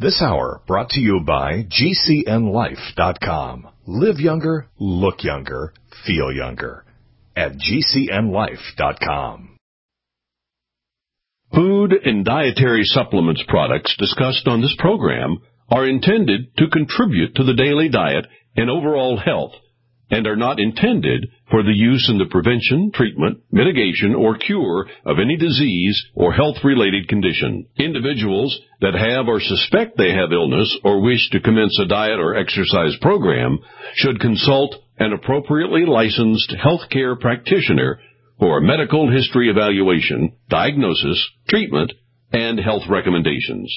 This hour brought to you by GCNLife.com. Live younger, look younger, feel younger at GCNLife.com. Food and dietary supplements products discussed on this program are intended to contribute to the daily diet and overall health and are not intended for the use in the prevention, treatment, mitigation, or cure of any disease or health-related condition. Individuals that have or suspect they have illness or wish to commence a diet or exercise program should consult an appropriately licensed healthcare practitioner for a medical history evaluation, diagnosis, treatment, and health recommendations.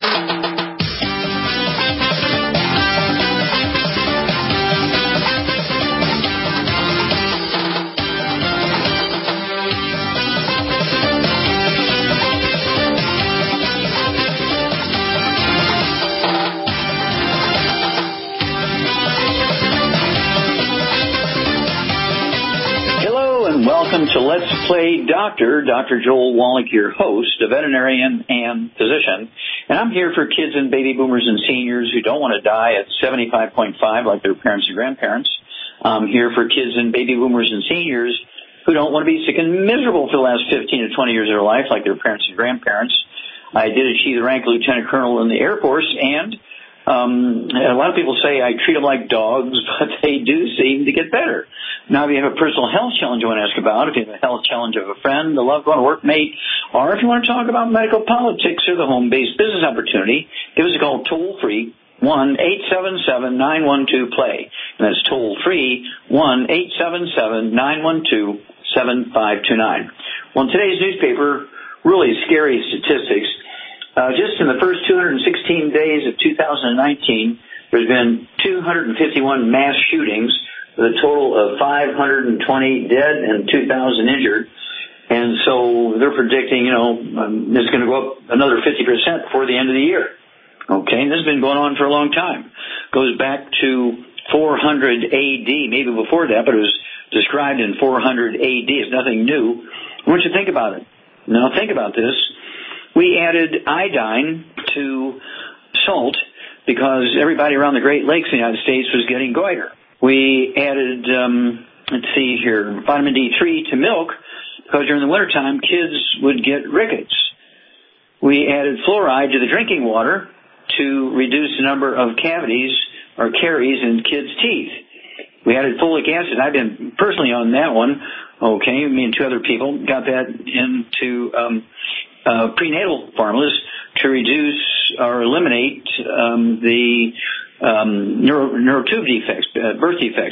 Welcome to Let's Play Doctor. Dr. Joel Wallach, your host, a veterinarian and physician. And I'm here for kids and baby boomers and seniors who don't want to die at 75.5 like their parents and grandparents. I'm here for kids and baby boomers and seniors who don't want to be sick and miserable for the last 15 to 20 years of their life like their parents and grandparents. I did achieve the rank of lieutenant colonel in the Air Force, and a lot of people say I treat them like dogs, but they do seem to get better. Now, if you have a personal health challenge you want to ask about, if you have a health challenge of a friend, a loved one, a workmate, or if you want to talk about medical politics or the home-based business opportunity, give us a call toll-free, 1-877-912-PLAY. And that's toll-free, 1-877-912-7529. Well, in today's newspaper, really scary statistics. Just in the first 216 days of 2019, there's been 251 mass shootings with a total of 520 dead and 2,000 injured. And so they're predicting, it's going to go up another 50% before the end of the year. Okay, and this has been going on for a long time. Goes back to 400 AD, maybe before that, but it was described in 400 AD. It's nothing new. I want you to think about it. Now think about this. We added iodine to salt because everybody around the Great Lakes in the United States was getting goiter. We added, vitamin D3 to milk because during the wintertime kids would get rickets. We added fluoride to the drinking water to reduce the number of cavities or caries in kids' teeth. We added folic acid. I've been personally on that one. Okay, me and two other people got that into prenatal formulas to reduce or eliminate the neurotube defects, birth defects,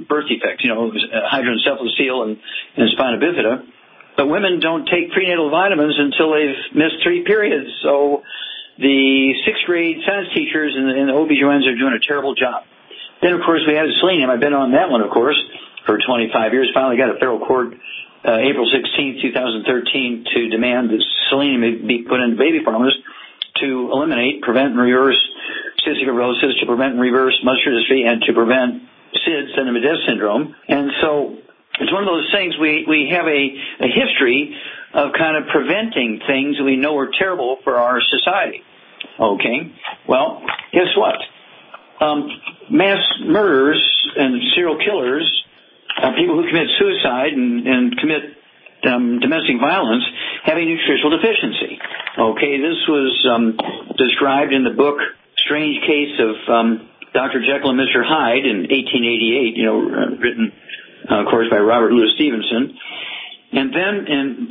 hydrocephalocele and spina bifida. But women don't take prenatal vitamins until they've missed 3 periods. So the 6th grade science teachers and the OBGYNs are doing a terrible job. Then, of course, we added selenium. I've been on that one, of course, for 25 years. Finally got a federal court April 16, 2013, to demand that selenium be put into baby formulas to eliminate, prevent, and reverse cystic fibrosis, to prevent and reverse muscular dystrophy, and to prevent SIDS, syndrome of death syndrome. And so it's one of those things we have a history of kind of preventing things that we know are terrible for our society. Okay? Well, guess what? Mass murderers and serial killers, people who commit suicide and commit domestic violence, have a nutritional deficiency. Okay, this was described in the book Strange Case of Dr. Jekyll and Mr. Hyde in 1888, written, of course, by Robert Louis Stevenson. And then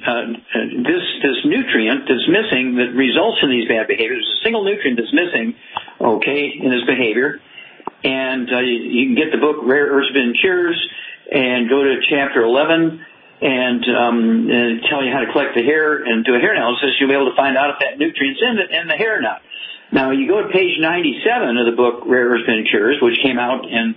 this nutrient that's missing that results in these bad behaviors, a single nutrient that's missing, okay, in this behavior. And you can get the book Rare Earths Been Cures and go to chapter 11 and tell you how to collect the hair and do a hair analysis. You'll be able to find out if that nutrient's in the hair or not. Now, you go to page 97 of the book Rare Earths Been Cures, which came out in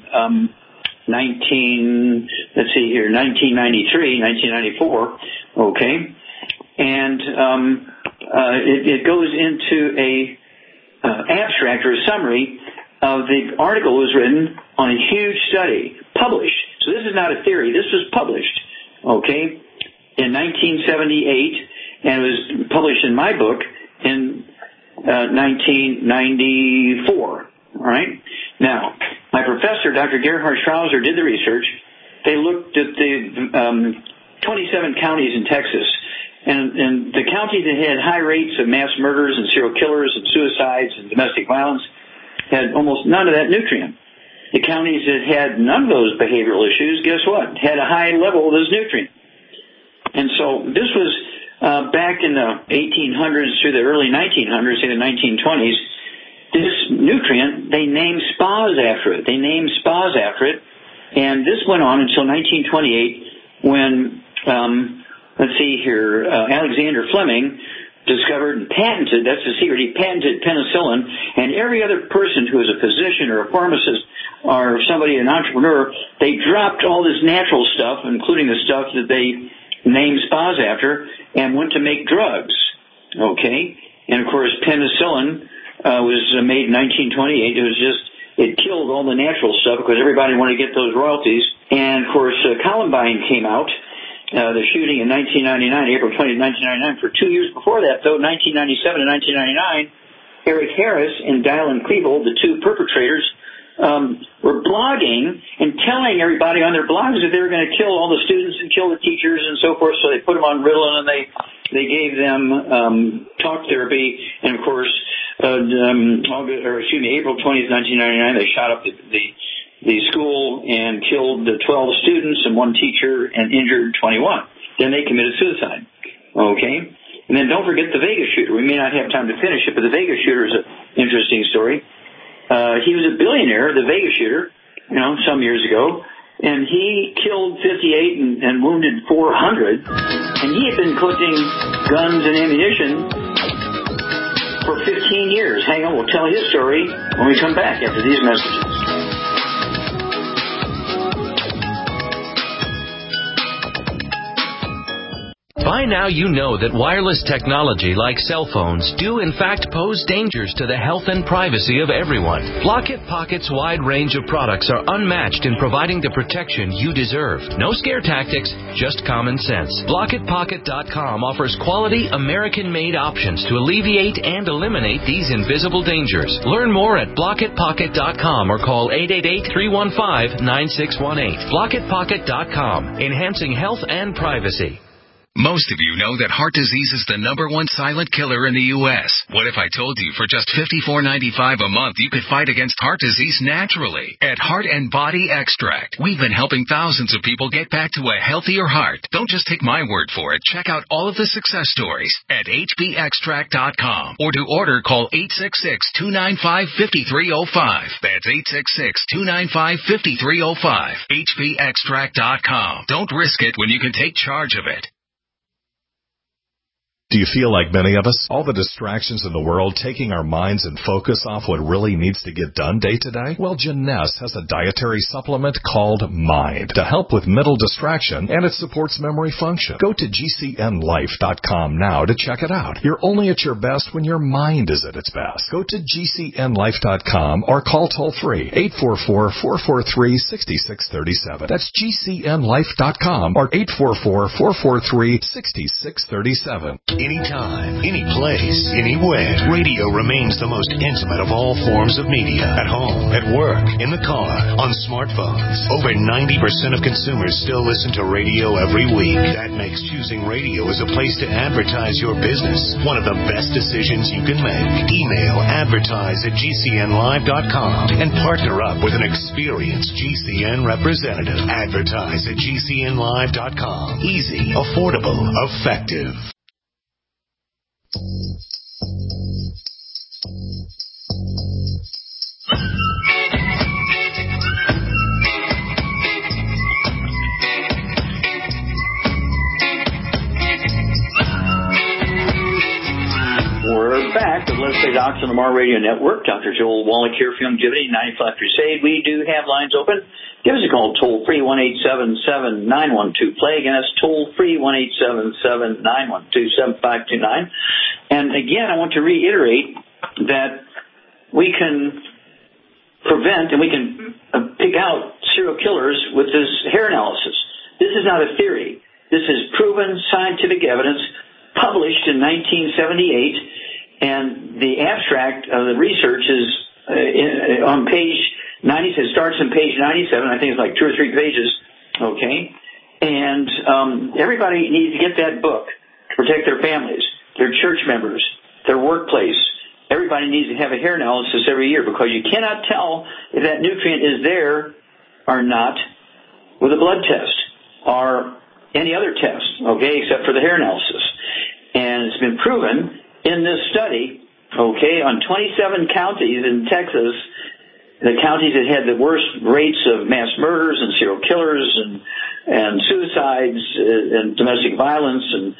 1993, 1994, okay, and it goes into a abstract or a summary of the article that was written on a huge study, published. So this is not a theory. This was published, okay, in 1978, and it was published in my book in 1994. All right. Now, my professor, Dr. Gerhard Strauser, did the research. They looked at the 27 counties in Texas, and the counties that had high rates of mass murders and serial killers and suicides and domestic violence had almost none of that nutrient. The counties that had none of those behavioral issues, guess what? Had a high level of this nutrient. And so this was back in the 1800s through the early 1900s, say the 1920s. This nutrient, they named spas after it. And this went on until 1928 when, Alexander Fleming discovered and patented, that's the secret, he patented penicillin, and every other person who was a physician or a pharmacist or somebody, an entrepreneur, they dropped all this natural stuff, including the stuff that they named spas after, and went to make drugs. Okay? And of course, penicillin was made in 1928. It killed all the natural stuff because everybody wanted to get those royalties. And of course, Columbine came out, the shooting in 1999, April 20th, 1999. For 2 years before that, though, 1997 and 1999, Eric Harris and Dylan Klebold, the two perpetrators, were blogging and telling everybody on their blogs that they were going to kill all the students and kill the teachers and so forth. So they put them on Ritalin and they gave them talk therapy. And of course, April 20th, 1999, they shot up the school and killed the 12 students and one teacher and injured 21. Then they committed suicide. Okay? And then don't forget the Vegas shooter. We may not have time to finish it, but the Vegas shooter is an interesting story. He was a billionaire, the Vegas shooter, some years ago, and he killed 58 and wounded 400, and he had been collecting guns and ammunition for 15 years. Hang on, we'll tell his story when we come back after these messages. By now you know that wireless technology like cell phones do in fact pose dangers to the health and privacy of everyone. Block-It Pocket's wide range of products are unmatched in providing the protection you deserve. No scare tactics, just common sense. BlockItPocket.com offers quality American-made options to alleviate and eliminate these invisible dangers. Learn more at BlockItPocket.com or call 888-315-9618. BlockItPocket.com, enhancing health and privacy. Most of you know that heart disease is the #1 silent killer in the U.S. What if I told you for just $54.95 a month you could fight against heart disease naturally? At Heart and Body Extract, we've been helping thousands of people get back to a healthier heart. Don't just take my word for it. Check out all of the success stories at hbextract.com. Or to order, call 866-295-5305. That's 866-295-5305. hbextract.com. Don't risk it when you can take charge of it. Do you feel like many of us? All the distractions in the world taking our minds and focus off what really needs to get done day to day? Well, Janess has a dietary supplement called Mind to help with mental distraction, and it supports memory function. Go to gcnlife.com now to check it out. You're only at your best when your mind is at its best. Go to gcnlife.com or call toll-free 844-443-6637. That's gcnlife.com or 844-443-6637. Anytime, any place, anywhere. Radio remains the most intimate of all forms of media. At home, at work, in the car, on smartphones. Over 90% of consumers still listen to radio every week. That makes choosing radio as a place to advertise your business one of the best decisions you can make. Email advertise@gcnlive.com and partner up with an experienced GCN representative. Advertise at gcnlive.com. Easy, affordable, effective. We're back with Let's Say Docs on the Mar Radio Network. Dr. Joel Wallach here for Longevity 95 Crusade. We do have lines open. Give us a call, toll-free, 1-877-912-PLAY. Again, that's toll-free, 1-877-912-7529. And again, I want to reiterate that we can prevent and we can pick out serial killers with this hair analysis. This is not a theory. This is proven scientific evidence published in 1978 And the abstract of the research is on page 90. It starts on page 97. I think it's like 2 or 3 pages. Okay. And everybody needs to get that book to protect their families, their church members, their workplace. Everybody needs to have a hair analysis every year, because you cannot tell if that nutrient is there or not with a blood test or any other test, okay, except for the hair analysis. And it's been proven in this study, okay, on 27 counties in Texas, the counties that had the worst rates of mass murders and serial killers and suicides and domestic violence and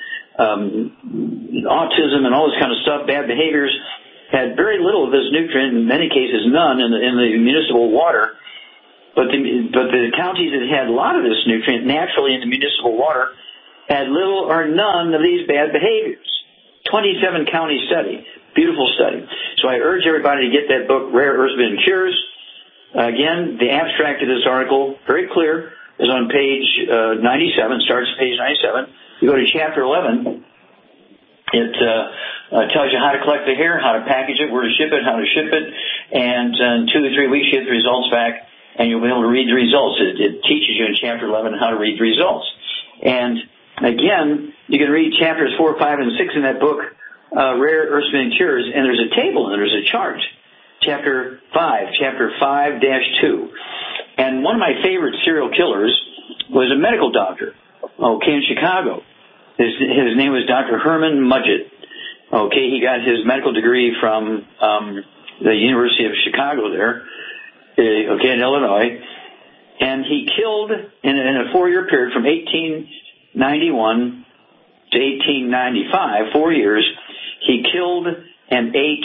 autism and all this kind of stuff, bad behaviors, had very little of this nutrient, in many cases none, in the municipal water. But the counties that had a lot of this nutrient naturally in the municipal water had little or none of these bad behaviors. 27 county study. Beautiful study. So I urge everybody to get that book, Rare Earths Forbidden Cures. Again, the abstract of this article, very clear, is on page 97, starts at page 97. You go to chapter 11, it tells you how to collect the hair, how to package it, where to ship it, how to ship it, and in 2 to 3 weeks you get the results back, and you'll be able to read the results. It teaches you in chapter 11 how to read the results. And again, you can read chapters 4, 5, and 6 in that book, Rare Earths Forbidden Cures, and there's a table and there's a chart. Chapter 5-2. And one of my favorite serial killers was a medical doctor, okay, in Chicago. His name was Dr. Herman Mudgett. Okay, he got his medical degree from the University of Chicago there, okay, in Illinois. And he killed, in a 4-year period from 1891 to 1895, 4 years, he killed and ate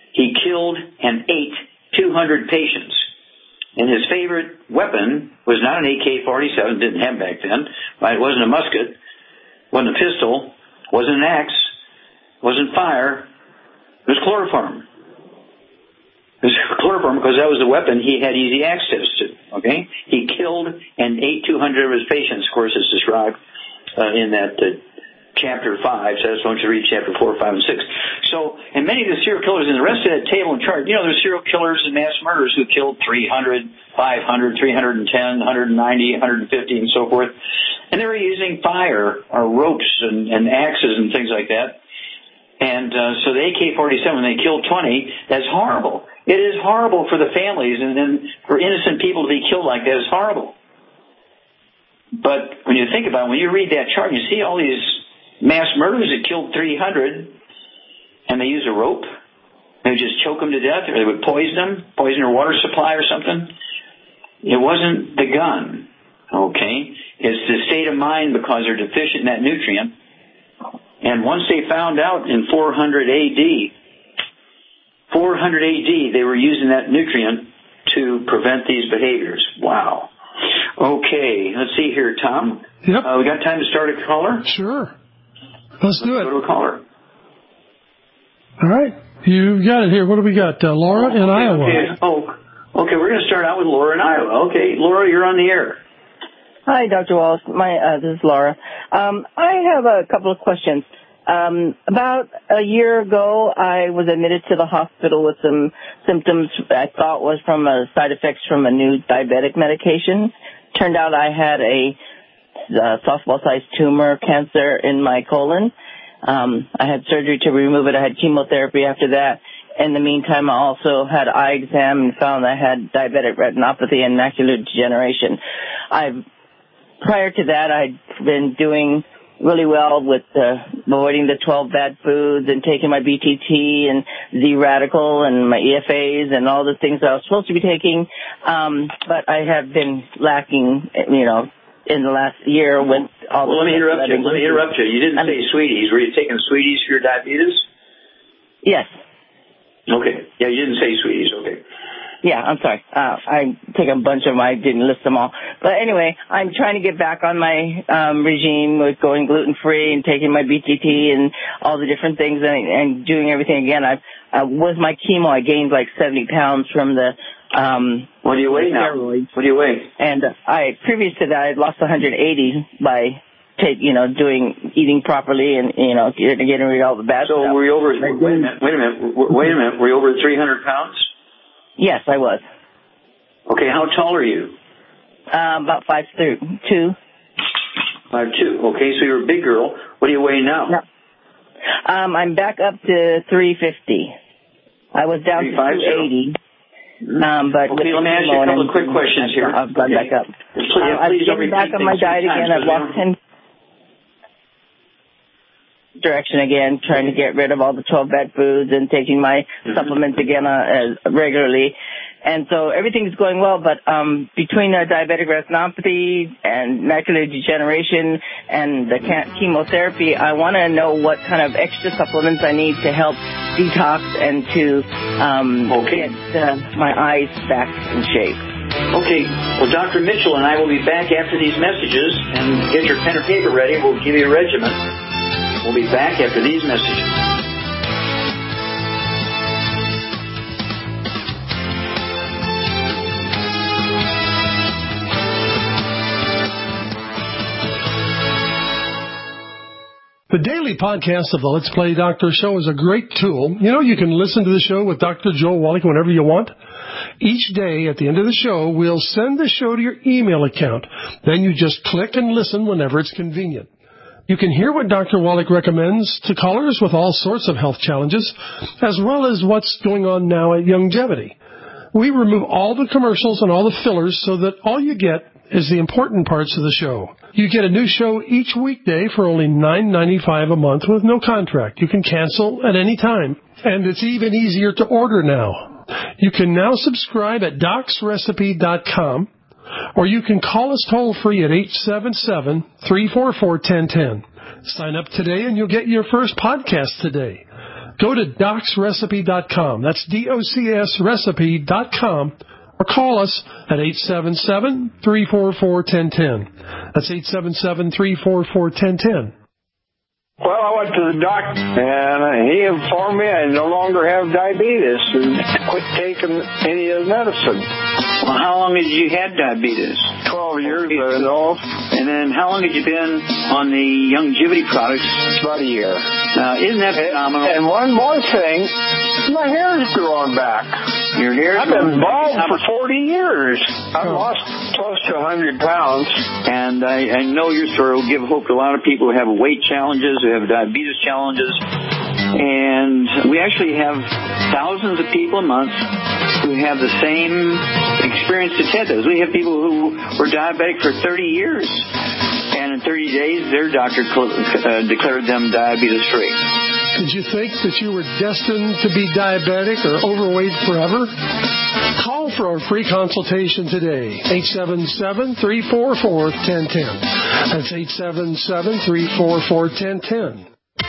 200 patients. And his favorite weapon was not an AK-47, didn't have back then, right? It wasn't a musket, wasn't a pistol, wasn't an axe, wasn't fire, it was chloroform. It was chloroform because that was the weapon he had easy access to, okay? He killed and ate 200 of his patients, of course, as described in that chapter 5, so I just want you to read chapter 4, 5, and 6. So, and many of the serial killers in the rest of that table and chart, you know, there's serial killers and mass murderers who killed 300, 500, 310, 190, 150, and so forth. And they were using fire or ropes and axes and things like that. And so the AK-47, when they killed 20, that's horrible. It is horrible for the families, and then for innocent people to be killed like that is horrible. But when you think about it, when you read that chart, you see all these mass murders that killed 300, and they use a rope. They would just choke them to death, or they would poison their water supply or something. It wasn't the gun, okay? It's the state of mind because they're deficient in that nutrient. And once they found out in 400 AD, they were using that nutrient to prevent these behaviors. Wow. Okay, let's see here, Tom. Yep. We got time to start a caller? Sure. Let's do it. Go to a caller. All right. You got it here. What do we got? Laura in Iowa. Okay. We're going to start out with Laura in Iowa. Okay, Laura, you're on the air. Hi, Dr. Wallace. This is Laura. I have a couple of questions. About a year ago, I was admitted to the hospital with some symptoms I thought was from side effects from a new diabetic medication. Turned out I had a softball-sized tumor cancer in my colon. I had surgery to remove it. I had chemotherapy after that. In the meantime, I also had eye exam and found I had diabetic retinopathy and macular degeneration. Prior to that, I'd been doing really well with avoiding the 12 bad foods and taking my BTT and Z-Radical and my EFAs and all the things that I was supposed to be taking. But I have been lacking, in the last year with all Let me interrupt you. You didn't say sweeties. Were you taking sweeties for your diabetes? Yes. Okay. Yeah, you didn't say sweeties. Okay. Yeah, I'm sorry. I take a bunch of them. I didn't list them all. But anyway, I'm trying to get back on my regime with going gluten-free and taking my BTT and all the different things and doing everything again. With my chemo, I gained like 70 pounds from the what do you weigh now? Steroids. What do you weigh? And previous to that, I had lost 180 by eating properly and, getting rid of all the bad stuff. So were you over, wait a minute, were you over 300 pounds? Yes, I was. Okay, how tall are you? About 5'2". 5'2". Okay, so you're a big girl. What do you weigh now? No. I'm back up to 350. I was down to 280. But okay, let me ask you a couple of quick questions here. I've gone back up. I've getting back on my diet again. I've lost 10 direction again, trying to get rid of all the 12 bad foods and taking my supplements again regularly. And so everything's going well, but between diabetic retinopathy and macular degeneration and the chemotherapy, I want to know what kind of extra supplements I need to help detox and to get my eyes back in shape. Okay. Well, Dr. Mitchell and I will be back after these messages, and get your pen or paper ready. We'll give you a regimen. We'll be back after these messages. The daily podcast of the Let's Play Doctor show is a great tool. You can listen to the show with Dr. Joel Wallach whenever you want. Each day at the end of the show, we'll send the show to your email account. Then you just click and listen whenever it's convenient. You can hear what Dr. Wallach recommends to callers with all sorts of health challenges, as well as what's going on now at Youngevity. We remove all the commercials and all the fillers so that all you get is the important parts of the show. You get a new show each weekday for only $9.95 a month with no contract. You can cancel at any time. And it's even easier to order now. You can now subscribe at docsrecipe.com, or you can call us toll-free at 877-344-1010. Sign up today and you'll get your first podcast today. Go to docsrecipe.com. That's DOCS recipe.com. Or call us at 877-344-1010. That's 877-344-1010. Well, I went to the doctor, and he informed me I no longer have diabetes and quit taking any of the medicine. Well, how long had you had diabetes? 12 years, I know. And then how long had you been on the Youngevity products? About a year. Now, isn't that phenomenal? And one more thing, my hair's growing back. Your hair's I've been bald for 40 years. I've lost close to 100 pounds. And I know your story will give hope to a lot of people who have weight challenges, who have diabetes challenges. And we actually have thousands of people a month who have the same experience that Ted does. We have people who were diabetic for 30 years. And in 30 days, their doctor declared them diabetes-free. Did you think that you were destined to be diabetic or overweight forever? Call for a free consultation today. 877-344-1010. That's 877-344-1010.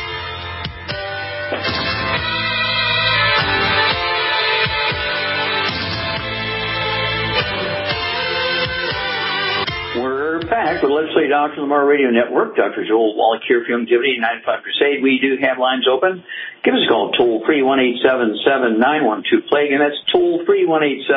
Back with Let's Play Doctor Lamar Radio Network. Dr. Joel Wallach here for Youngevity 95 Crusade. We do have lines open. Give us a call toll-free 1-877-912-PLAGUE, and that's toll-free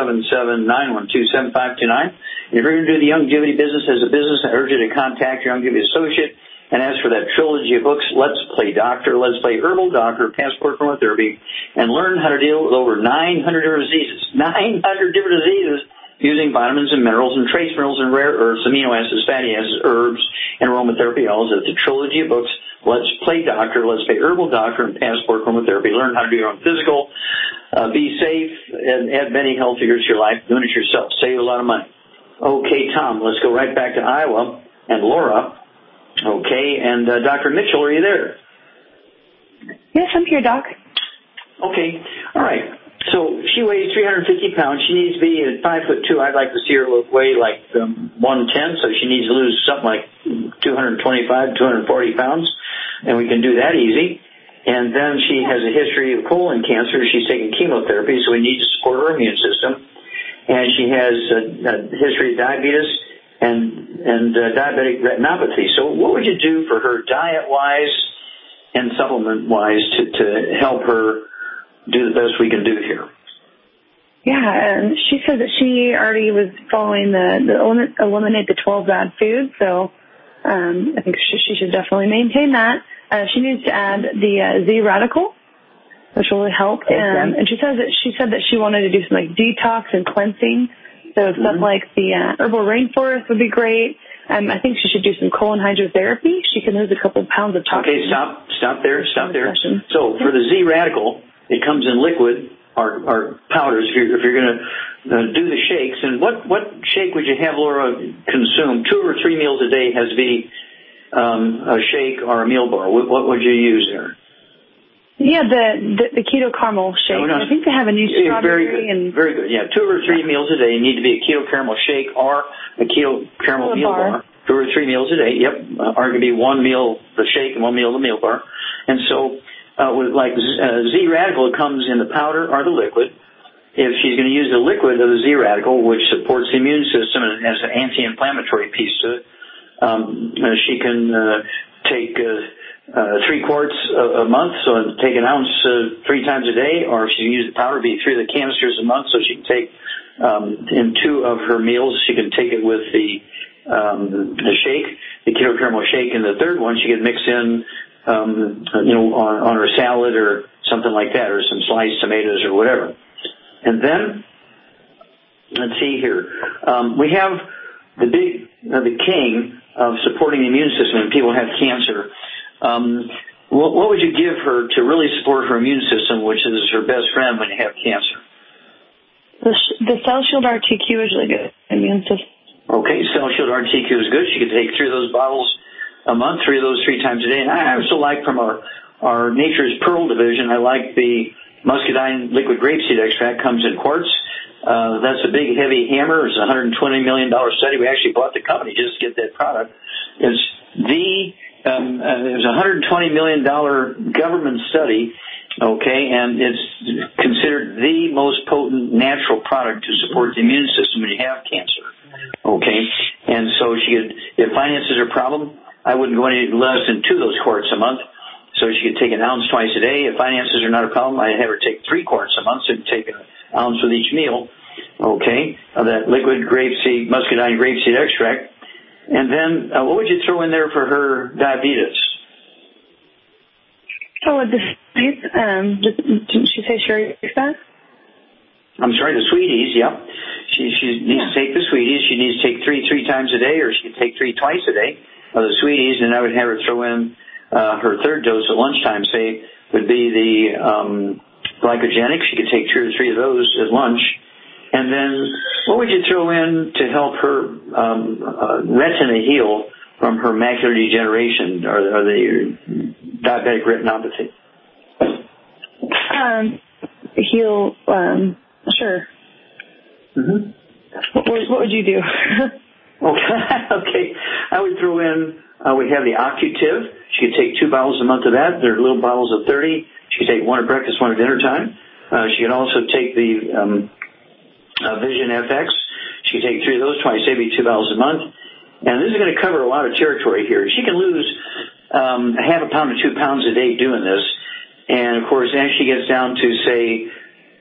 1-877-912-7529. If you're going to do the Youngevity business as a business, I urge you to contact your Youngevity associate and ask for that trilogy of books, Let's Play Doctor, Let's Play Herbal Doctor, Passport Chromotherapy, and learn how to deal with over 900 different diseases. 900 different diseases. Using vitamins and minerals and trace minerals and rare earths, amino acids, fatty acids, herbs, and aromatherapy oils. It's a trilogy of books. Let's Play Doctor, Let's Play Herbal Doctor, and Passport Chromotherapy. Learn how to do your own physical. Be safe and add many health years to your life. Doing it yourself. Save a lot of money. Okay, Tom, let's go right back to Iowa and Laura. Okay, and Dr. Mitchell, are you there? Yes, I'm here, Doc. Okay, all right. So she weighs 350 pounds. She needs to be at 5'2". I'd like to see her weigh like 110, so she needs to lose something like 225, 240 pounds, and we can do that easy. And then she has a history of colon cancer. She's taking chemotherapy, so we need to support her immune system. And she has a history of diabetes and diabetic retinopathy. So what would you do for her diet-wise and supplement-wise to help her do the best we can do here? Yeah, and she said that she already was following the eliminate the 12 bad foods, so I think she should definitely maintain that. She needs to add the Z-Radical, which will really help. And she said that she wanted to do some like detox and cleansing. So stuff like the herbal rainforest would be great. I think she should do some colon hydrotherapy. She can lose a couple pounds of toxins. Okay, stop there. So for the Z-Radical, it comes in liquid or powders. If you're going to do the shakes, and what shake would you have Laura consume? 2 or 3 meals a day has to be a shake or a meal bar. What would you use there? Yeah, the keto caramel shake. I think they have a new strawberry. Very good. Yeah, 2 or 3 meals a day need to be a keto caramel shake or a keto caramel meal bar. 2 or 3 meals a day. Yep. Or it could be 1 meal the shake and 1 meal the meal bar. And so with like Z-Radical, it comes in the powder or the liquid. If she's going to use the liquid of the Z-Radical, which supports the immune system and has an anti-inflammatory piece to it, she can take 3 quarts a month, so take an ounce 3 times a day, or if she can use the powder, it'd be 3 of the canisters a month, so she can take in 2 of her meals. She can take it with the shake, the keto caramel shake, and the third one she can mix in, on her salad or something like that, or some sliced tomatoes or whatever. And then, let's see here, we have the king of supporting the immune system when people have cancer. What would you give her to really support her immune system, which is her best friend when you have cancer? The Cell Shield RTQ is really good for the immune system. Okay, Cell Shield RTQ is good. She could take 3 of those bottles a month, 3 of those 3 times a day. And I also like from our Nature's Pearl division, I like the muscadine liquid grapeseed extract. Comes in quarts. That's a big, heavy hammer. It's a $120 million study. We actually bought the company just to get that product. It was a $120 million government study, okay, and it's considered the most potent natural product to support the immune system when you have cancer, okay. And so if finances are a problem, I wouldn't go any less than 2 of those quarts a month. So she could take an ounce twice a day. If finances are not a problem, I'd have her take 3 quarts a month, so she'd take an ounce with each meal, okay, of that liquid muscadine grapeseed extract. And then what would you throw in there for her diabetes? Oh, didn't she say sherry fat? I'm sorry, the sweeties, yeah. She needs to take the sweeties. She needs to take 3 times a day, or she could take 3 twice a day of the sweeties, and I would have her throw in her 3rd dose at lunchtime, say, would be the glycogenic. She could take 2 or 3 of those at lunch. And then what would you throw in to help her retina heal from her macular degeneration or the diabetic retinopathy? Heal, sure. Mm-hmm. What would you do? Okay. I would throw in, we have the Occutiv. She could take 2 bottles a month of that. They're little bottles of 30. She could take 1 at breakfast, 1 at dinner time. She could also take the Vision FX. She could take 3 of those twice, maybe 2 bottles a month. And this is going to cover a lot of territory here. She can lose half a pound to 2 pounds a day doing this. And, of course, as she gets down to, say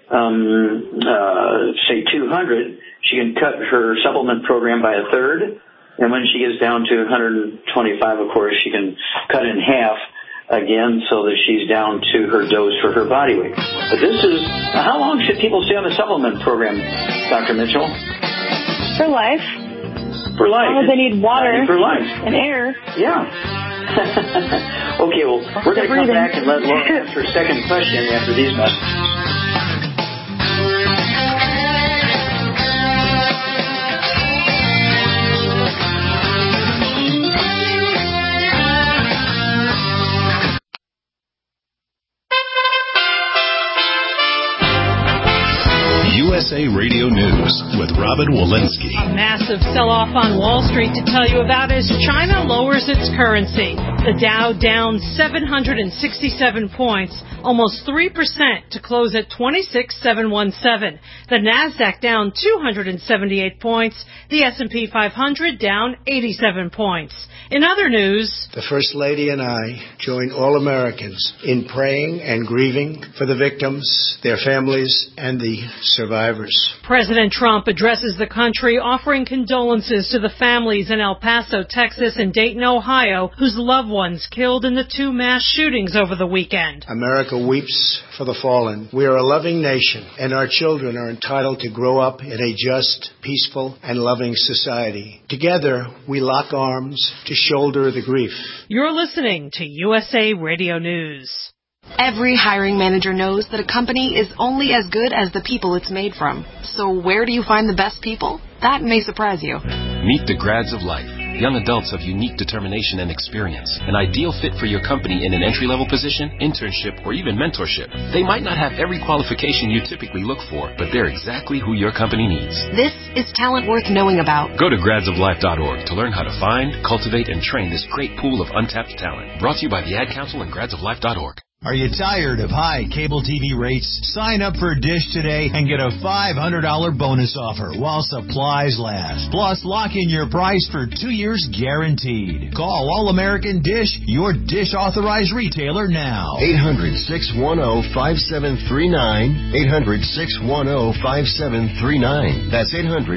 200, she can cut her supplement program by 1/3. And when she gets down to 125, of course, she can cut it in half again so that she's down to her dose for her body weight. But this is, how long should people stay on the supplement program, Dr. Mitchell? For life. For life. As long as they need water for life. and air. Yeah. Okay, well, we're going to come back and let Laura answer her second question after these messages. USA Radio News with Robin Walensky. A massive sell-off on Wall Street to tell you about as China lowers its currency. The Dow down 767 points, almost 3% to close at 26,717. The Nasdaq down 278 points. The S&P 500 down 87 points. In other news, the First Lady and I join all Americans in praying and grieving for the victims, their families, and the survivors. survivors. President Trump addresses the country, offering condolences to the families in El Paso, Texas, and Dayton, Ohio, whose loved ones killed in the 2 mass shootings over the weekend. America weeps for the fallen. We are a loving nation, and our children are entitled to grow up in a just, peaceful, and loving society. Together, we lock arms to shoulder the grief. You're listening to USA Radio News. Every hiring manager knows that a company is only as good as the people it's made from. So where do you find the best people? That may surprise you. Meet the grads of life. Young adults of unique determination and experience. An ideal fit for your company in an entry-level position, internship, or even mentorship. They might not have every qualification you typically look for, but they're exactly who your company needs. This is talent worth knowing about. Go to gradsoflife.org to learn how to find, cultivate, and train this great pool of untapped talent. Brought to you by the Ad Council and gradsoflife.org. Are you tired of high cable TV rates? Sign up for Dish today and get a $500 bonus offer while supplies last. Plus, lock in your price for 2 years guaranteed. Call All American Dish, your Dish authorized retailer now. 800-610-5739. 800-610-5739. That's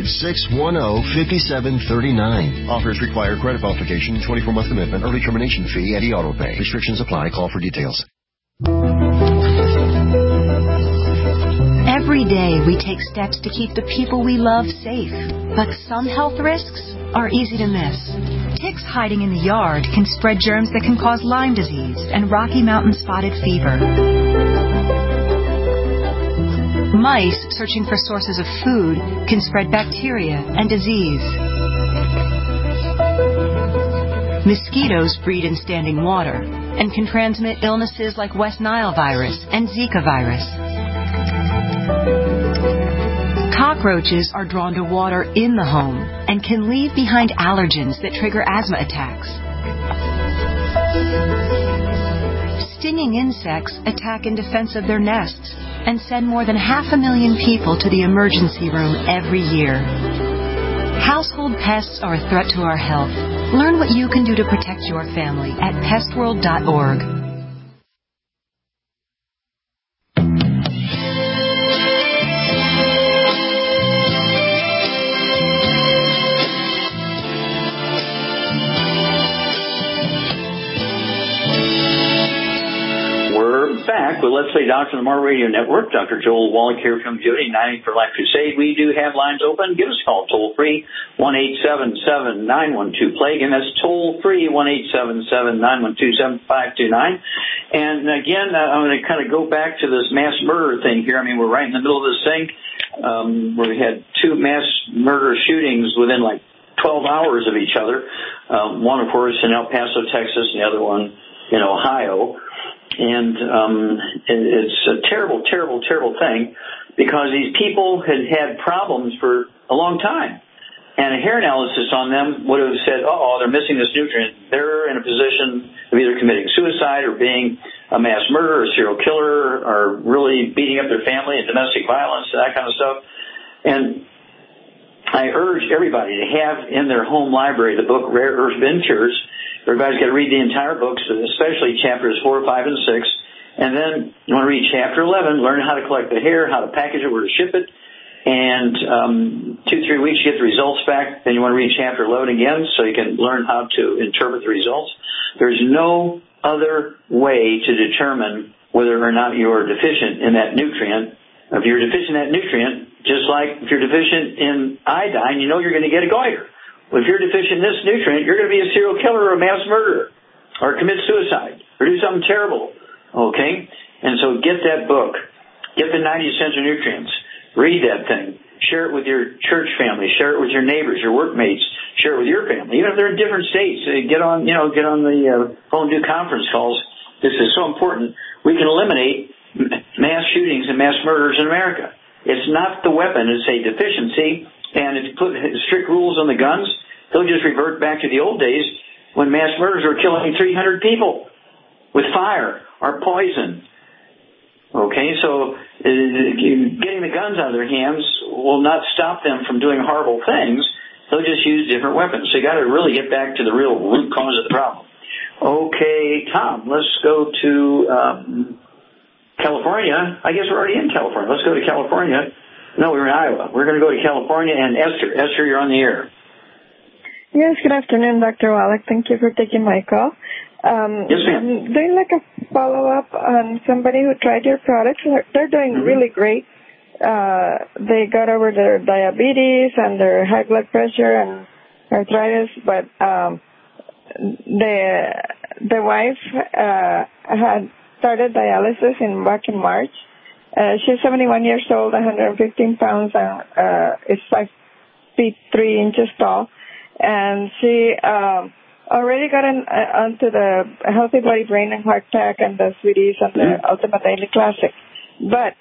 800-610-5739. Offers require credit qualification, 24-month commitment, early termination fee, and auto pay. Restrictions apply. Call for details. Every day we take steps to keep the people we love safe, but some health risks are easy to miss. Ticks hiding in the yard can spread germs that can cause Lyme disease and Rocky Mountain spotted fever. Mice searching for sources of food can spread bacteria and disease. Mosquitoes breed in standing water and can transmit illnesses like West Nile virus and Zika virus. Cockroaches are drawn to water in the home and can leave behind allergens that trigger asthma attacks. Stinging insects attack in defense of their nests and send more than 500,000 people to the emergency room every year. Household pests are a threat to our health. Learn what you can do to protect your family at pestworld.org. Back with Let's Play Doctor on the Mar Radio Network. Dr. Joel Wallach here from Jody, 90 for Life Crusade. We do have lines open. Give us a call toll free, 1-877-912-PLAGUE, and that's toll free, 1-877-912-7529. And again, I'm going to kind of go back to this mass murder thing here. I mean, we're right in the middle of this thing where we had 2 mass murder shootings within like 12 hours of each other. One, of course, in El Paso, Texas, and the other one in Ohio. And it's a terrible, terrible, terrible thing because these people had had problems for a long time. And a hair analysis on them would have said, they're missing this nutrient. They're in a position of either committing suicide or being a mass murderer or serial killer or really beating up their family and domestic violence, that kind of stuff. And I urge everybody to have in their home library the book Rare Earth Ventures. Everybody's got to read the entire book, especially chapters 4, 5, and 6. And then you want to read chapter 11, learn how to collect the hair, how to package it, where to ship it. And 2-3 weeks, you get the results back. Then you want to read chapter 11 again so you can learn how to interpret the results. There's no other way to determine whether or not you're deficient in that nutrient. If you're deficient in that nutrient, just like if you're deficient in iodine, you know you're going to get a goiter. Well, if you're deficient in this nutrient, you're going to be a serial killer or a mass murderer or commit suicide or do something terrible, okay? And so get that book. Get the 90 Essential Nutrients. Read that thing. Share it with your church family. Share it with your neighbors, your workmates. Share it with your family. Even if they're in different states, get on the phone, do conference calls. This is so important. We can eliminate mass shootings and mass murders in America. It's not the weapon. It's a deficiency. And if you put strict rules on the guns, they'll just revert back to the old days when mass murders were killing 300 people with fire or poison. Okay, so getting the guns out of their hands will not stop them from doing horrible things. They'll just use different weapons. So you got to really get back to the real root cause of the problem. Okay, Tom, let's go to California. I guess we're already in California. Let's go to California No, we were in Iowa. We're going to go to California. And Esther. Esther, you're on the air. Yes, good afternoon, Dr. Wallach. Thank you for taking my call. Yes, ma'am. I'm doing like a follow-up on somebody who tried your products. They're doing really great. They got over their diabetes and their high blood pressure and arthritis, but the wife had started dialysis back in March. She's 71 years old, 115 pounds, and is 5 feet 3 inches tall. And she already got onto the Healthy Body, Brain, and Heart Pack and the Sweeties and the Ultimate Daily Classic. But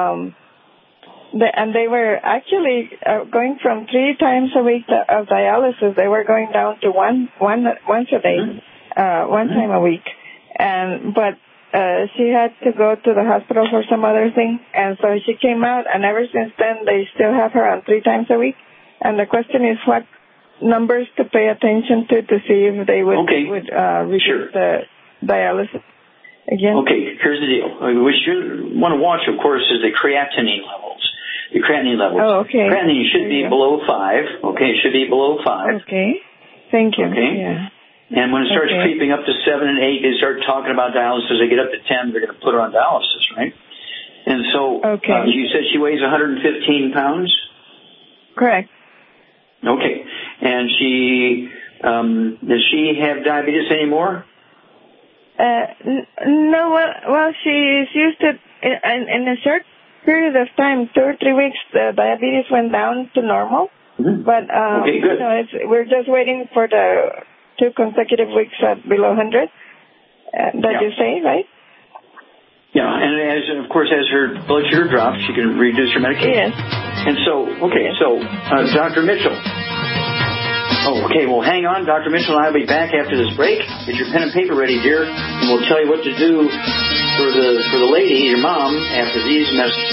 they were actually going from 3 times a week of dialysis. They were going down to once a day, 1 time a week. But she had to go to the hospital for some other thing, and so she came out, and ever since then they still have her on 3 times a week. And the question is what numbers to pay attention to see if they would reduce the dialysis again. Okay, here's the deal. What you want to watch, of course, is the creatinine levels. The creatinine levels. Oh, okay. Creatinine should be below 5. Okay, it should be below 5. Okay. Thank you. Okay. Yeah. And when it starts creeping up to 7 and 8, they start talking about dialysis. They get up to 10, they're going to put her on dialysis, right? And so you said she weighs 115 pounds? Correct. Okay. And does she have diabetes anymore? No, well, she's used to, in a short period of time, 2 or 3 weeks, the diabetes went down to normal. Mm-hmm. But, okay, good. We're just waiting for the 2 consecutive weeks at below 100. You say, right? Yeah, and of course, as her blood sugar drops, she can reduce her medication. Yes. And so, Dr. Mitchell. Oh, okay, well, hang on. Dr. Mitchell and I will be back after this break. Get your pen and paper ready, dear, and we'll tell you what to do for the lady, your mom, after these messages.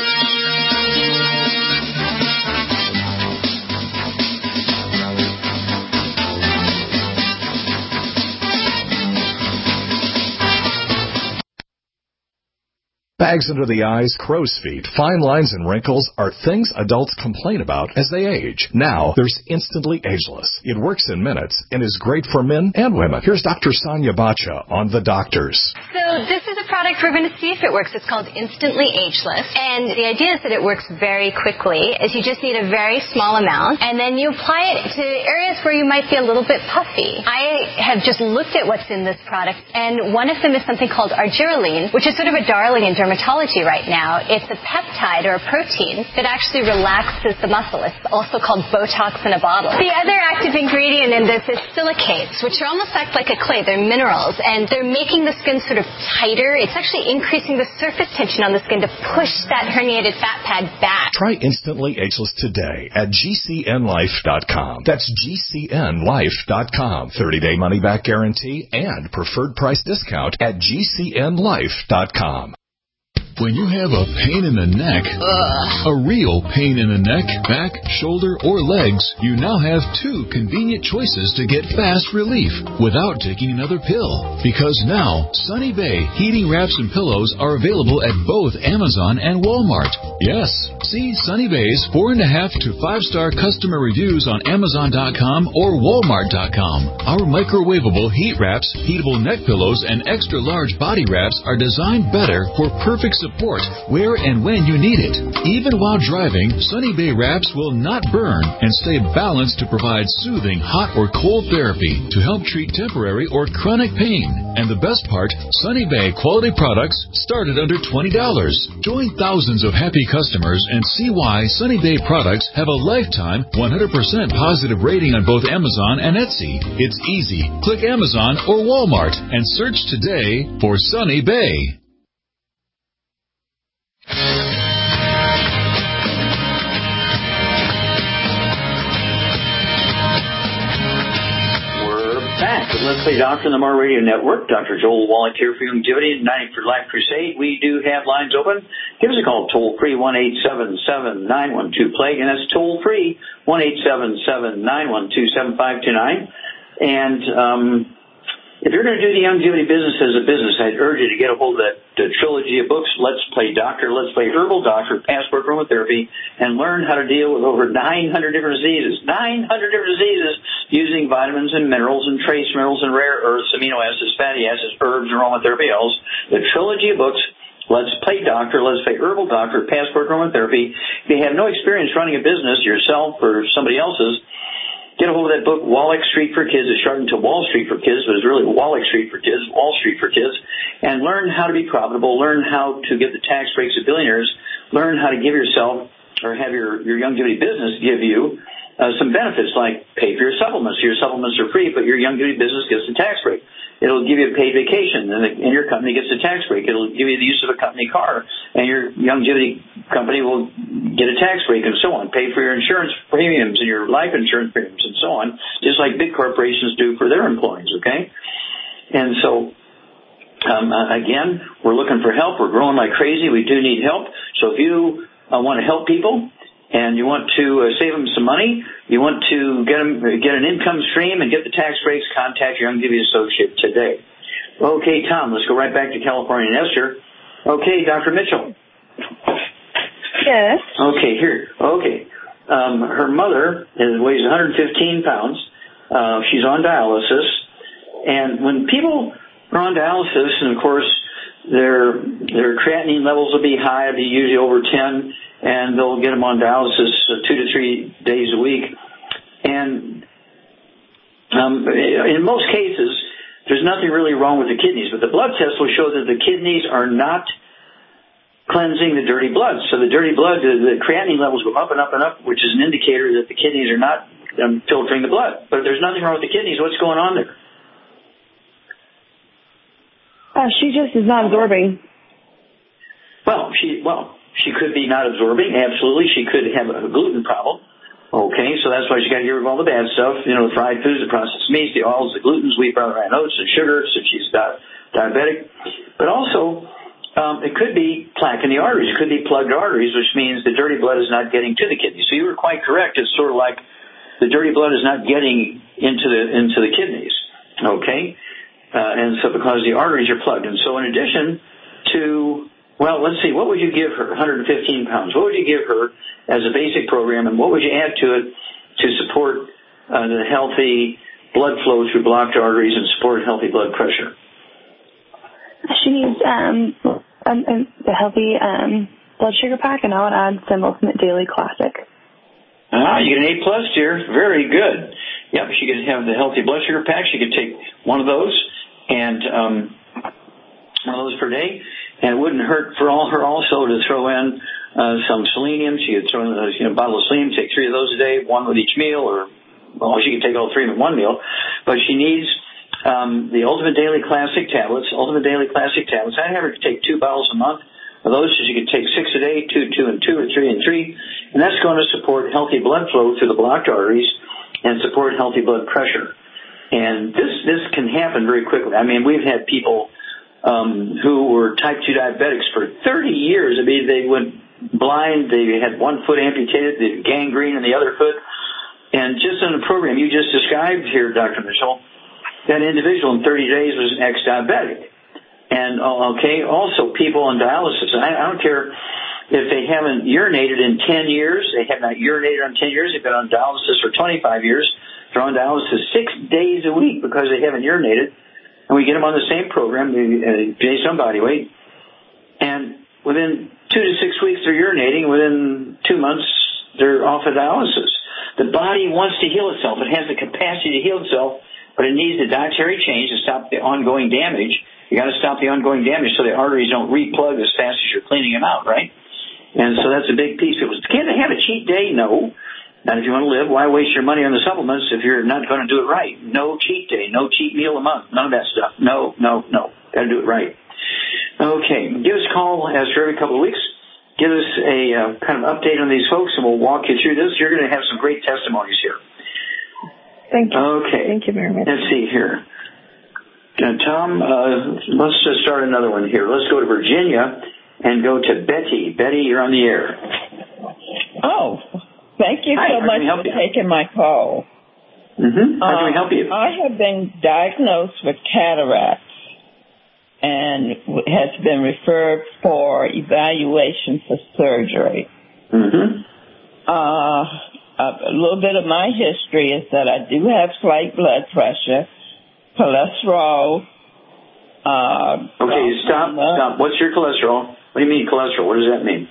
Bags under the eyes, crow's feet, fine lines, and wrinkles are things adults complain about as they age. Now, there's Instantly Ageless. It works in minutes and is great for men and women. Here's Dr. Sonia Bacha on The Doctors. So this is a product we're going to see if it works. It's called Instantly Ageless. And the idea is that it works very quickly. Is you just need a very small amount, and then you apply it to areas where you might be a little bit puffy. I have just looked at what's in this product, and one of them is something called argireline, which is sort of a darling in dermatology right now. It's a peptide or a protein that actually relaxes the muscle. It's also called Botox in a bottle. The other active ingredient in this is silicates, which are almost act like a clay. They're minerals, and they're making the skin sort of tighter. It's actually increasing the surface tension on the skin to push that herniated fat pad back. Try Instantly Ageless today at GCNlife.com. That's GCNlife.com. 30-day money-back guarantee and preferred price discount at GCNlife.com. When you have a pain in the neck, a real pain in the neck, back, shoulder, or legs, you now have 2 convenient choices to get fast relief without taking another pill. Because now, Sunny Bay heating wraps and pillows are available at both Amazon and Walmart. Yes, see Sunny Bay's 4.5 to 5-star customer reviews on Amazon.com or Walmart.com. Our microwavable heat wraps, heatable neck pillows, and extra large body wraps are designed better for perfect support where and when you need it. Even while driving, Sunny Bay wraps will not burn and stay balanced to provide soothing hot or cold therapy to help treat temporary or chronic pain. And the best part, Sunny Bay quality products start at under $20. Join thousands of happy customers and see why Sunny Bay products have a lifetime 100% positive rating on both Amazon and Etsy. It's easy. Click Amazon or Walmart and search today for Sunny Bay. We're back with Let's Play Doctor on the More Radio Network. Dr. Joel Wallach here for Longevity and 90 for Life Crusade. We do have lines open. Give us a call toll-free 1-877-912-PLAGUE, and that's toll-free 1-877-912-7529. And If you're going to do the longevity business as a business, I'd urge you to get a hold of that trilogy of books, Let's Play Doctor, Let's Play Herbal Doctor, Passport Aromatherapy, and learn how to deal with over 900 different diseases. 900 different diseases using vitamins and minerals and trace minerals and rare earths, amino acids, fatty acids, herbs, and aromatherapy oils. The trilogy of books, Let's Play Doctor, Let's Play Herbal Doctor, Passport Aromatherapy. If you have no experience running a business yourself or somebody else's, get a hold of that book, Wallach Street for Kids. It's shortened to Wall Street for Kids, but it's really Wallach Street for Kids, Wall Street for Kids. And learn how to be profitable, learn how to get the tax breaks of billionaires, learn how to give yourself or have your longevity business give you some benefits like pay for your supplements. Your supplements are free, but your longevity business gets a tax break. It'll give you a paid vacation, and your company gets a tax break. It'll give you the use of a company car, and your longevity company will get a tax break, and so on. Pay for your insurance premiums and your life insurance premiums, and so on, just like big corporations do for their employees, okay? And so, again, we're looking for help. We're growing like crazy. We do need help. So if you want to help people, and you want to save them some money, you want to get an income stream and get the tax breaks, contact your longevity associate today. Okay, Tom, let's go right back to California and Esther. Okay, Dr. Mitchell. Yes. Okay, here. Okay. Her mother weighs 115 pounds. She's on dialysis. And when people are on dialysis, and of course, their creatinine levels will be high, it'll be usually over 10, and they'll get them on dialysis 2 to 3 days a week. And in most cases, there's nothing really wrong with the kidneys, but the blood test will show that the kidneys are not cleansing the dirty blood. So the dirty blood, the creatinine levels go up and up and up, which is an indicator that the kidneys are not filtering the blood. But if there's nothing wrong with the kidneys, what's going on there? She just is not absorbing. She could be not absorbing. Absolutely. She could have a gluten problem. Okay, so that's why she got to get rid of all the bad stuff, the fried foods, the processed meats, the oils, the glutens, wheat, brown, rye, oats, the sugars, if she's diabetic. But also, it could be plaque in the arteries. It could be plugged arteries, which means the dirty blood is not getting to the kidneys. So you were quite correct. It's sort of like the dirty blood is not getting into the kidneys. Okay? And so because the arteries are plugged. And so in addition to, let's see, what would you give her? 115 pounds. What would you give her as a basic program, and what would you add to it to support the healthy blood flow through blocked arteries and support healthy blood pressure? She needs the healthy blood sugar pack, and I would add some Ultimate Daily Classic. You get an A+, dear. Very good. Yep, she could have the healthy blood sugar pack. She could take one of those, and one of those per day. And it wouldn't hurt for her also to throw in some selenium. She could throw in a bottle of selenium, take 3 of those a day, 1 with each meal, or she could take all 3 in one meal. But she needs the Ultimate Daily Classic tablets. Ultimate Daily Classic tablets. I'd have her take 2 bottles a month of those, so she could take 6 a day, 2, 2, and 2, or 3 and 3. And that's going to support healthy blood flow through the blocked arteries and support healthy blood pressure. And this can happen very quickly. I mean, we've had people who were type 2 diabetics for 30 years. I mean, they went blind. They had one foot amputated, the gangrene in the other foot. And just in the program you just described here, Dr. Mitchell, that individual in 30 days was an ex-diabetic. And, also people on dialysis. I don't care if they haven't urinated in 10 years. They have not urinated in 10 years. They've been on dialysis for 25 years. They're on dialysis 6 days a week because they haven't urinated. And we get them on the same program, based on body weight. And within 2 to 6 weeks, they're urinating. Within 2 months, they're off of dialysis. The body wants to heal itself. It has the capacity to heal itself, but it needs a dietary change to stop the ongoing damage. You got to stop the ongoing damage so the arteries don't replug as fast as you're cleaning them out, right? And so that's a big piece. Can they have a cheat day? No. And if you want to live, why waste your money on the supplements if you're not going to do it right? No cheat day, no cheat meal a month, none of that stuff. No. Got to do it right. Okay, give us a call after every couple of weeks. Give us a kind of update on these folks, and we'll walk you through this. You're going to have some great testimonies here. Thank you. Okay. Thank you very much. Let's see here. Tom, let's just start another one here. Let's go to Virginia and go to Betty. Betty, you're on the air. Oh, thank you so much for taking my call. Mm-hmm. How can we help you? I have been diagnosed with cataracts and has been referred for evaluation for surgery. Mm-hmm. A little bit of my history is that I do have slight blood pressure, cholesterol. Okay, stop. What's your cholesterol? What do you mean cholesterol? What does that mean?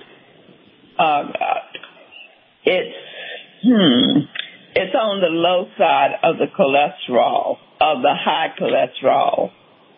It's on the low side of the cholesterol, of the high cholesterol.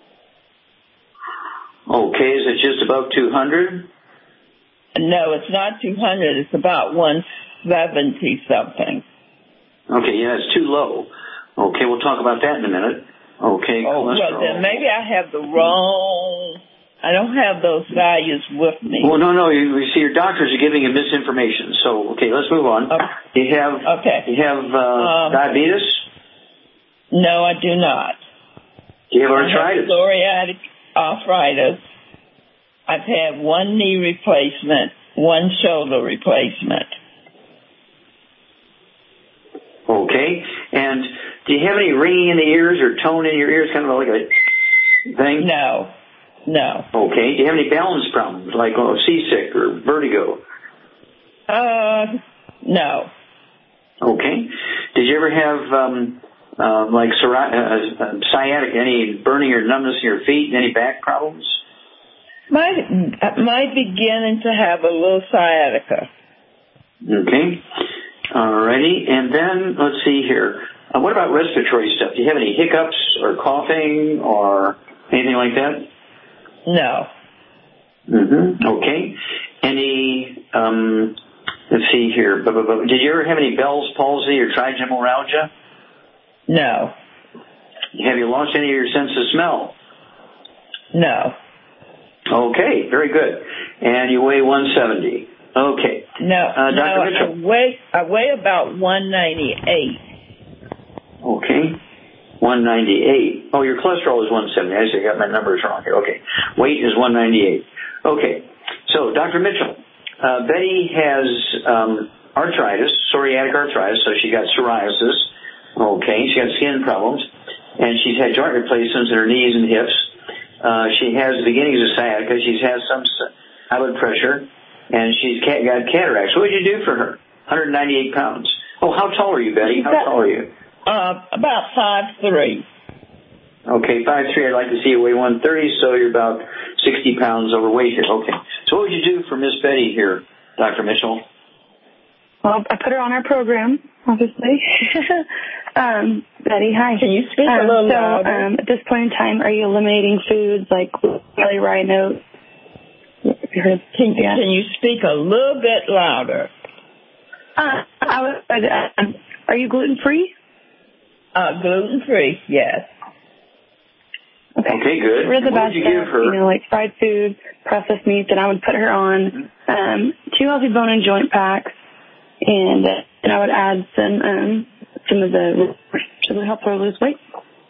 Okay, is it just above 200? No, it's not 200. It's about 170 something. Okay, yeah, it's too low. Okay, we'll talk about that in a minute. Okay, cholesterol. Well, then maybe I have the wrong... I don't have those values with me. Well, no. You see, your doctors are giving you misinformation. So, okay, let's move on. Do you have diabetes? No, I do not. Do you have arthritis? I have psoriatic arthritis. I've had one knee replacement, one shoulder replacement. Okay. And do you have any ringing in the ears or tone in your ears, kind of like a thing? No. Okay. Do you have any balance problems, like seasick or vertigo? No. Okay. Did you ever have like sciatica, any burning or numbness in your feet, any back problems? Might beginning to have a little sciatica. Okay. Alrighty. And then, let's see here. What about respiratory stuff? Do you have any hiccups or coughing or anything like that? No. Mm-hmm. Okay. Any, let's see here. Did you ever have any Bell's palsy or trigeminal neuralgia? No. Have you lost any of your sense of smell? No. Okay, very good. And you weigh 170. Okay. No, Dr. Mitchell. I weigh about 198. Okay. 198. Oh, your cholesterol is 170. I see. I got my numbers wrong here. Okay. Weight is 198. Okay. So, Dr. Mitchell, Betty has arthritis, psoriatic arthritis, so she got psoriasis. Okay. She got skin problems. And she's had joint replacements in her knees and hips. She has the beginnings of sciatica. She's had some high blood pressure. And she's got cataracts. What did you do for her? 198 pounds. Oh, how tall are you, Betty? How tall are you? About 5'3". Okay, 5'3". I'd like to see you weigh 130, so you're about 60 pounds overweight here. Okay. So what would you do for Miss Betty here, Dr. Mitchell? Well, I put her on our program, obviously. Betty, hi. Can you speak a little louder? At this point in time, are you eliminating foods like barley, rye oats? Can you speak a little bit louder? Are you gluten-free? Gluten-free, yes. Okay, good. Rid of the bad stuff, give her? Like fried food, processed meats, and I would put her on 2 healthy bone and joint packs, and I would add some of the to help her lose weight.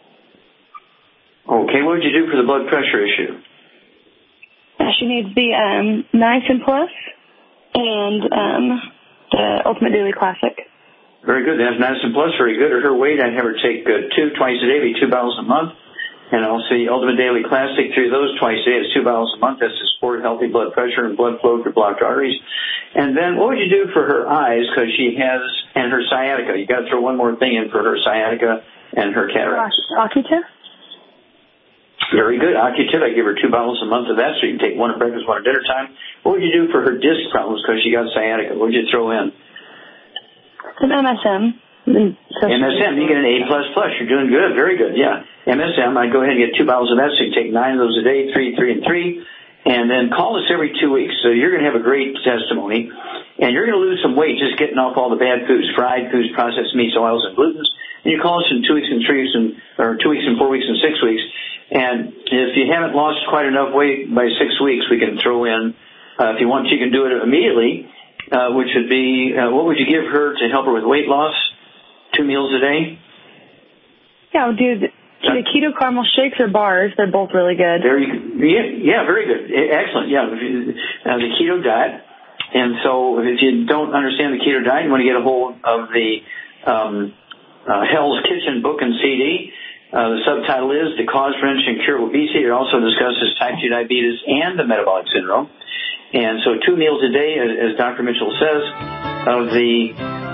Okay, what would you do for the blood pressure issue? She needs the Niacin Plus and the Ultimate Daily Classic. Very good. That's Niacin Plus, very good. At her weight, I'd have her take 2 twice a day, be 2 bottles a month. And also the Ultimate Daily Classic, 3 of those twice a day. It's 2 bottles a month. That's to support healthy blood pressure and blood flow through blocked arteries. And then what would you do for her eyes? Because she has, and her sciatica. You got to throw one more thing in for her sciatica and her cataracts. Occutif? Very good. Occutif, I give her 2 bottles a month of that, so you can take 1 at breakfast, 1 at dinner time. What would you do for her disc problems because she got sciatica? What would you throw in? Some MSM. MSM, you get an A++. You're doing good. Very good, yeah. MSM, I'd go ahead and get 2 bottles of that, so you take 9 of those a day, 3, 3, and 3. And then call us every 2 weeks. So you're going to have a great testimony. And you're going to lose some weight just getting off all the bad foods, fried foods, processed meats, oils, and glutens. And you call us in 2 weeks and 3 weeks, or 2 weeks and 4 weeks and 6 weeks. And if you haven't lost quite enough weight by 6 weeks, we can throw in, if you want, you can do it immediately, which would be, what would you give her to help her with weight loss? 2 meals a day? Yeah, I'll do the keto caramel shakes or bars. They're both really good. Yeah, very good. Excellent. Yeah, the keto diet. And so if you don't understand the keto diet, you want to get a hold of the Hell's Kitchen book and CD. The subtitle is The Cause, Prevention, and Cure of Obesity. It also discusses type 2 diabetes and the metabolic syndrome. And so 2 meals a day, as Dr. Mitchell says, of the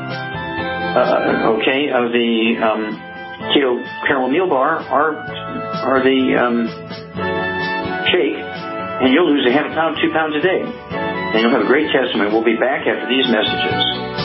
keto caramel meal bar are the shake, and you'll lose a half a pound, 2 pounds a day. And you'll have a great testimony. We'll be back after these messages.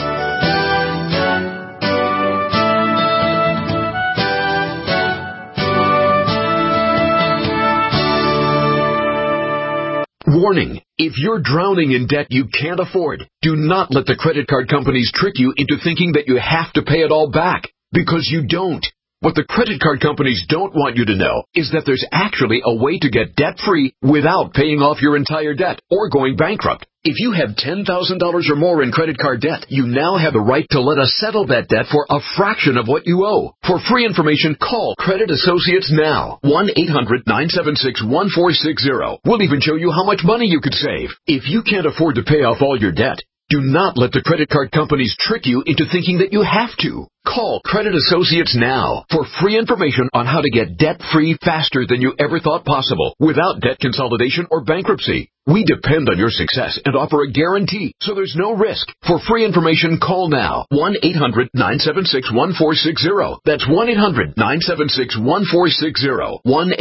Warning, if you're drowning in debt you can't afford, do not let the credit card companies trick you into thinking that you have to pay it all back, because you don't. What the credit card companies don't want you to know is that there's actually a way to get debt-free without paying off your entire debt or going bankrupt. If you have $10,000 or more in credit card debt, you now have the right to let us settle that debt for a fraction of what you owe. For free information, call Credit Associates now. 1-800-976-1460. We'll even show you how much money you could save. If you can't afford to pay off all your debt, do not let the credit card companies trick you into thinking that you have to. Call Credit Associates now for free information on how to get debt-free faster than you ever thought possible without debt consolidation or bankruptcy. We depend on your success and offer a guarantee, so there's no risk. For free information, call now. 1-800-976-1460. That's 1-800-976-1460.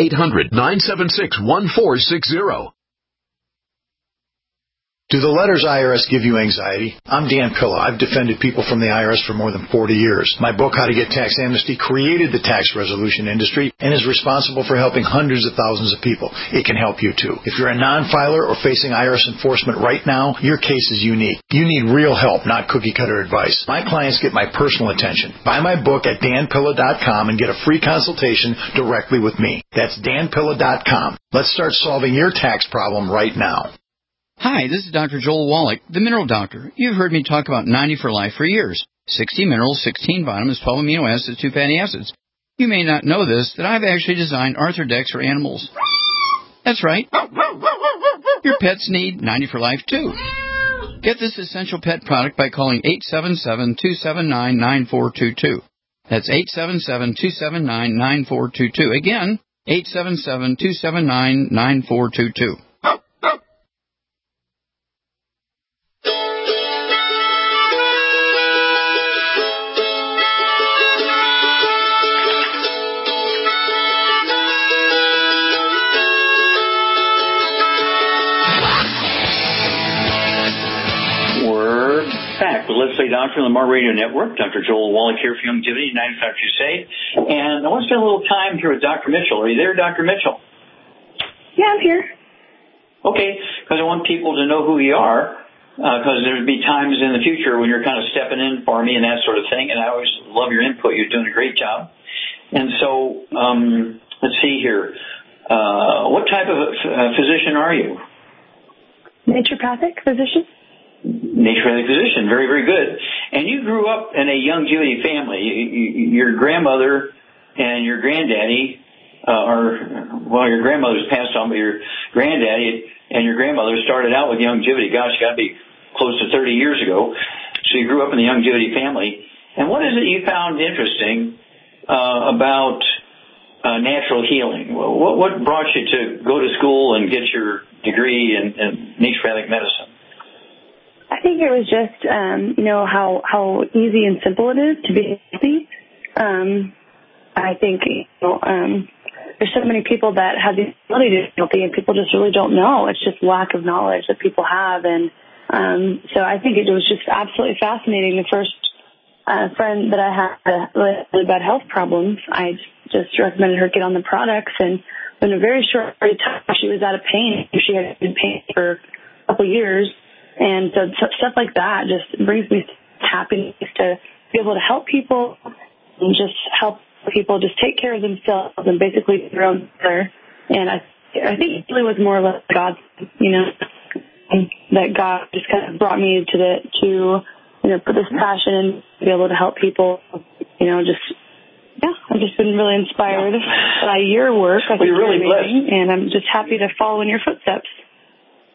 1-800-976-1460. Do the letters IRS give you anxiety? I'm Dan Pilla. I've defended people from the IRS for more than 40 years. My book, How to Get Tax Amnesty, created the tax resolution industry and is responsible for helping hundreds of thousands of people. It can help you too. If you're a non-filer or facing IRS enforcement right now, your case is unique. You need real help, not cookie-cutter advice. My clients get my personal attention. Buy my book at danpilla.com and get a free consultation directly with me. That's danpilla.com. Let's start solving your tax problem right now. Hi, this is Dr. Joel Wallach, the Mineral Doctor. You've heard me talk about 90 for Life for years. 60 minerals, 16 vitamins, 12 amino acids, 2 fatty acids. You may not know this, that I've actually designed Arthrodex for animals. That's right. Your pets need 90 for Life too. Get this essential pet product by calling 877-279-9422. That's 877-279-9422. Again, 877-279-9422. Let's Play Doctor on the Mar Radio Network. Dr. Joel Wallach here for Youngevity, 95 Crusade. And I want to spend a little time here with Dr. Mitchell. Are you there, Dr. Mitchell? Yeah, I'm here. Okay, because I want people to know who you are, because there would be times in the future when you're kind of stepping in for me and that sort of thing, and I always love your input. You're doing a great job. And so, let's see here. What type of physician are you? Naturopathic physician. Naturopathic physician, very, very good. And you grew up in a Youngevity family. Your grandmother and your granddaddy your grandmother's passed on, but your granddaddy and your grandmother started out with Youngevity. Gosh, got to be close to 30 years ago. So you grew up in the Youngevity family. And what is it you found interesting about natural healing? What brought you to go to school and get your degree in naturopathic medicine? I think it was just, how easy and simple it is to be healthy. I think, there's so many people that have the ability to be healthy and people just really don't know. It's just lack of knowledge that people have. And so I think it was just absolutely fascinating. The first friend that I had with really bad health problems, I just recommended her get on the products. And in a very short period of time, she was out of pain. She had been in pain for a couple of years. And so stuff like that just brings me happiness to be able to help people and just help people just take care of themselves and basically do their own care. And I think it really was more or less God, that God just kind of brought me to put this passion and be able to help people, I've just been really inspired by your work. I think you're really blessed. And I'm just happy to follow in your footsteps.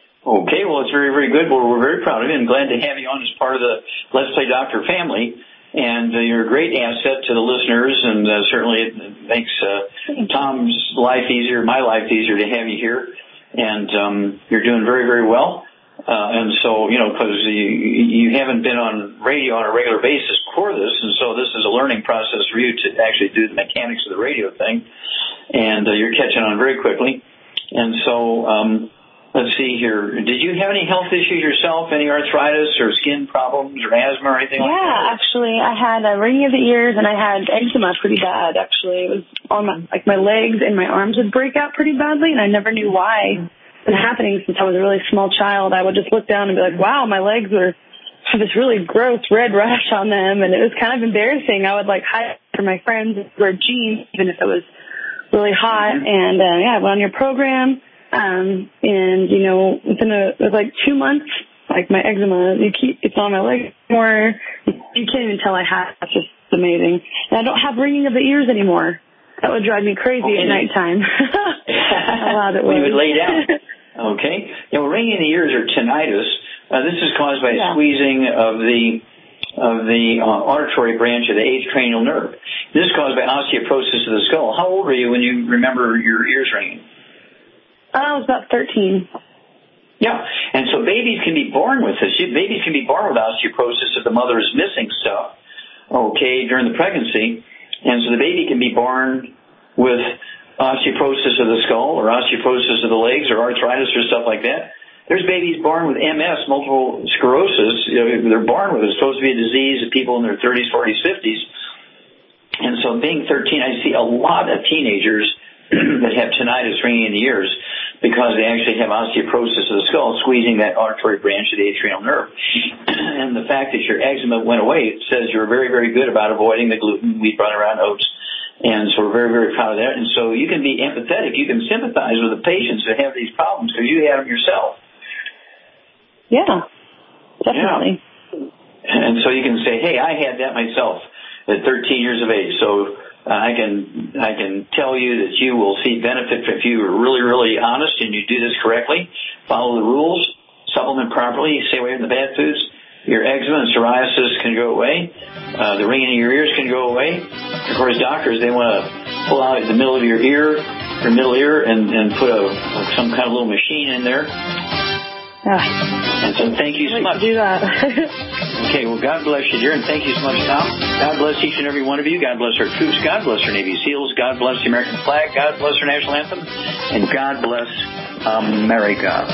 Okay, well, it's very, very good. We're very proud of you and glad to have you on as part of the Let's Play Doctor family. And you're a great asset to the listeners, and certainly it makes Tom's life easier, my life easier to have you here. And you're doing very, very well. And so, because you haven't been on radio on a regular basis before this, and so this is a learning process for you to actually do the mechanics of the radio thing. And you're catching on very quickly. And so, let's see here. Did you have any health issues yourself? Any arthritis or skin problems or asthma or anything like that? Yeah, actually, I had a ringing of the ears and I had eczema pretty bad. Actually, it was on my legs and my arms would break out pretty badly, and I never knew why. It's been happening since I was a really small child. I would just look down and be like, "Wow, my legs have this really gross red rash on them," and it was kind of embarrassing. I would hide from my friends and wear jeans even if it was really hot. And I went on your program. And within it was 2 months, my eczema, it's on my leg more. You can't even tell I have it. It's just amazing. And I don't have ringing of the ears anymore. That would drive me crazy at nighttime. How loud it was. When you would lay down. Okay. Ringing in the ears or tinnitus. This is caused by squeezing of the auditory branch of the eighth cranial nerve. This is caused by osteoporosis of the skull. How old were you when you remember your ears ringing? I was about 13. Yeah, and so babies can be born with this. Babies can be born with osteoporosis if the mother is missing stuff, during the pregnancy. And so the baby can be born with osteoporosis of the skull or osteoporosis of the legs or arthritis or stuff like that. There's babies born with MS, multiple sclerosis. They're born with it. It's supposed to be a disease of people in their 30s, 40s, 50s. And so being 13, I see a lot of teenagers that have tinnitus ringing in the ears because they actually have osteoporosis of the skull, squeezing that auditory branch of the atrial nerve. And the fact that your eczema went away says you're very, very good about avoiding the gluten, wheat, butter, and oats. And so we're very, very proud of that. And so you can be empathetic. You can sympathize with the patients that have these problems because you have them yourself. Yeah, definitely. Yeah. And so you can say, hey, I had that myself at 13 years of age. So I can tell you that you will see benefit if you are really, really honest and you do this correctly, follow the rules, supplement properly, stay away from the bad foods. Your eczema and psoriasis can go away. The ringing in your ears can go away. Of course, doctors, they want to pull out the middle of your ear, your middle ear, and put some kind of little machine in there. And so thank you so much. Do that. Okay, well, God bless you, dear, and thank you so much, Tom. God bless each and every one of you. God bless our troops. God bless our Navy SEALs. God bless the American flag. God bless our national anthem. And God bless America.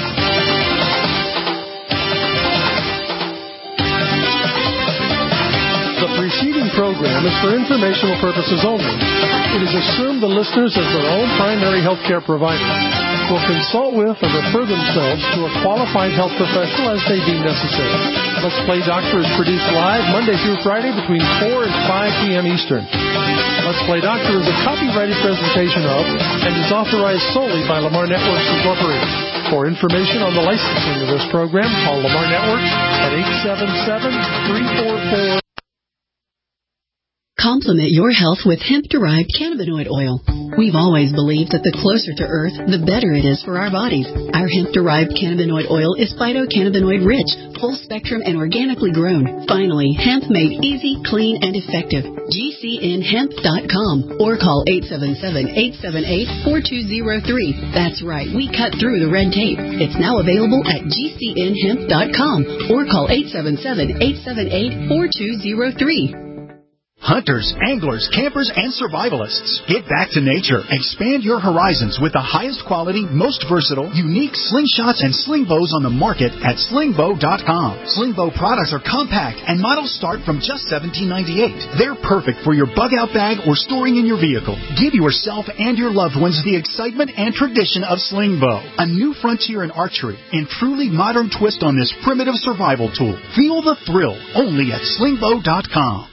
The preceding program is for informational purposes only. It is assumed the listeners, as their own primary health care provider, will consult with or refer themselves to a qualified health professional as they deem necessary. Let's Play Doctor is produced live Monday through Friday between 4 and 5 p.m. Eastern. Let's Play Doctor is a copyrighted presentation of and is authorized solely by Lamar Networks Incorporated. For information on the licensing of this program, call Lamar Networks at 877-344. Complement your health with hemp-derived cannabinoid oil. We've always believed that the closer to Earth, the better it is for our bodies. Our hemp-derived cannabinoid oil is phytocannabinoid-rich, full-spectrum, and organically grown. Finally, hemp made easy, clean, and effective. GCNhemp.com or call 877-878-4203. That's right, we cut through the red tape. It's now available at GCNhemp.com or call 877-878-4203. Hunters, anglers, campers, and survivalists. Get back to nature. Expand your horizons with the highest quality, most versatile, unique slingshots and sling bows on the market at slingbow.com. Slingbow products are compact and models start from just $17.98. They're perfect for your bug-out bag or storing in your vehicle. Give yourself and your loved ones the excitement and tradition of Slingbow, a new frontier in archery and truly modern twist on this primitive survival tool. Feel the thrill only at slingbow.com.